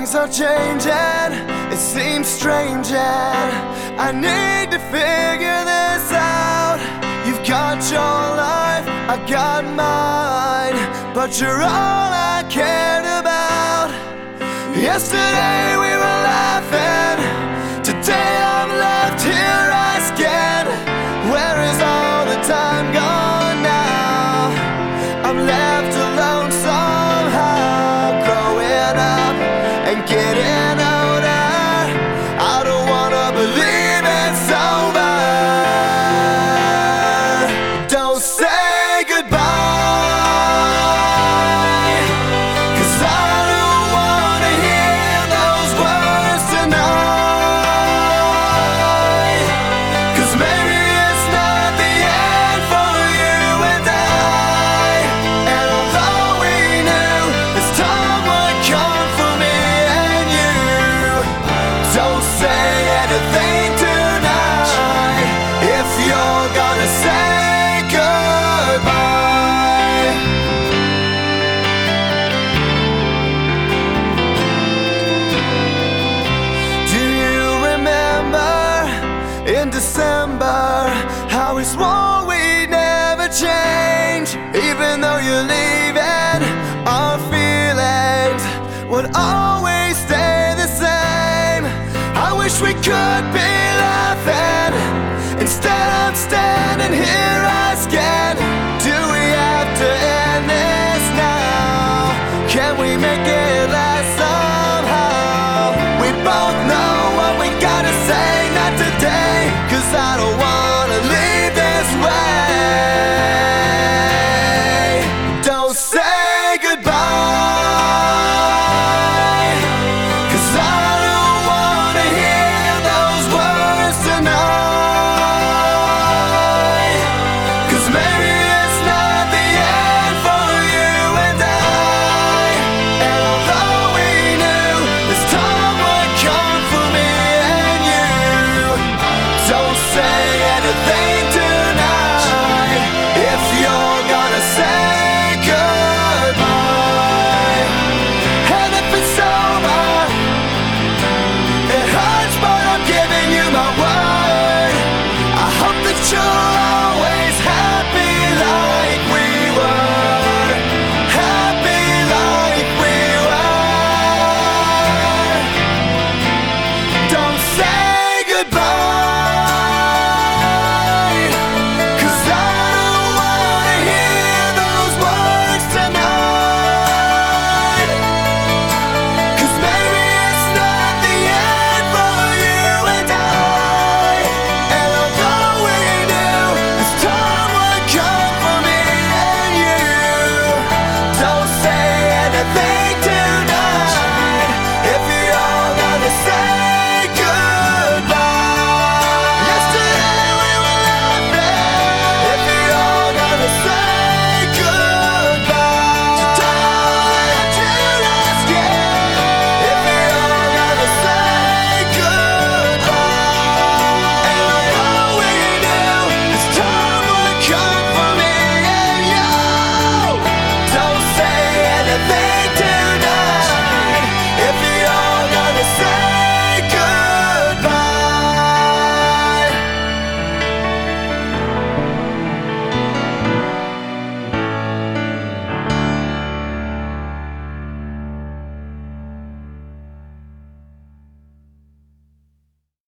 things are changing, it seems strange, and I need to figure this out. You've got your life, I got mine, but you're all I cared about. Yesterday we were laughing, today I'm left here asking, where is all the time gone now? I'm left alone somehow, growing up and getting older. I don't wanna believe it's over. Don't say goodbye, 'cause I don't wanna hear those words tonight. 'Cause maybe it's not the end for you and I. And although we knew this time would come for me and you, don't say anything tonight if you're gonna say goodbye. Do you remember in December how we swore we'd never change? Even though you're leaving, our feelings would always stay the same. I wish we could be laughing, instead I'm standing here asking, do we have to end this now? Can we make it last somehow? We both know what we gotta say, not today, 'cause I don't wanna leave this way. Don't say goodbye, 'cause I don't wanna hear those words tonight. 'Cause maybe it's not the end for you and I. And although we knew this time would come for me and you, don't say anything